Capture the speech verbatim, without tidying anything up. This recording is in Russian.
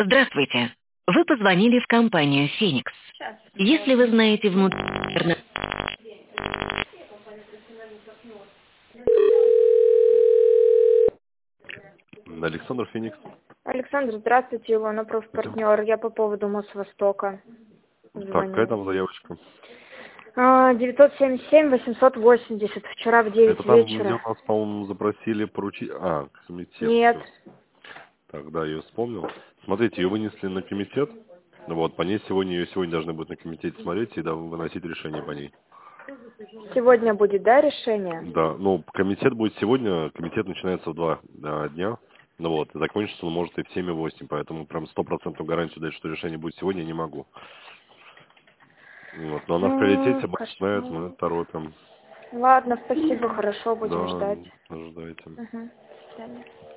Здравствуйте. Вы позвонили в компанию «Феникс». Если вы знаете внутри... Александр Феникс. Александр, здравствуйте, Илона, профпартнер. Я по поводу Мосвостока Так, какая звоню. там заявочка? А, девятьсот семьдесят семь восемьсот восемьдесят, вчера в девять Это там, где вечера. у нас, по-моему, запросили поручить... А, комитет. Нет. Всё. Тогда я ее вспомнил. Смотрите, ее вынесли на комитет. Ну вот, по ней сегодня, ее сегодня должны будут на комитете смотреть и да, выносить решение по ней. Сегодня будет, да, решение? Да, ну, комитет будет сегодня, комитет начинается в два а, дня. Ну вот, и закончится он может и в семь и восемь, поэтому прям сто процентов гарантию дать, что решение будет сегодня, я не могу. Вот, но она в М, приоритете, мы знает, Хорошо. мы торопим. Ладно, спасибо, хорошо, будем Да, ждать. ожидайте. Угу. До свидания.